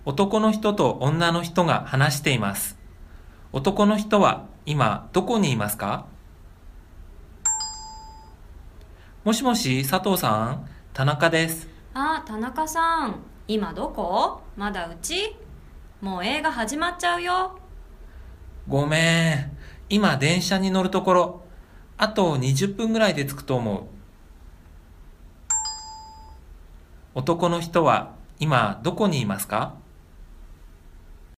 男の人と女の人が話しています。男の人は今どこにいますか？もしもし、佐藤さん、田中です。 田中さん、今どこ？まだうち？もう映画始まっちゃうよ。 ごめん。今電車に乗るところ。あと20分ぐらいで着くと思う。男の人は今どこにいますか？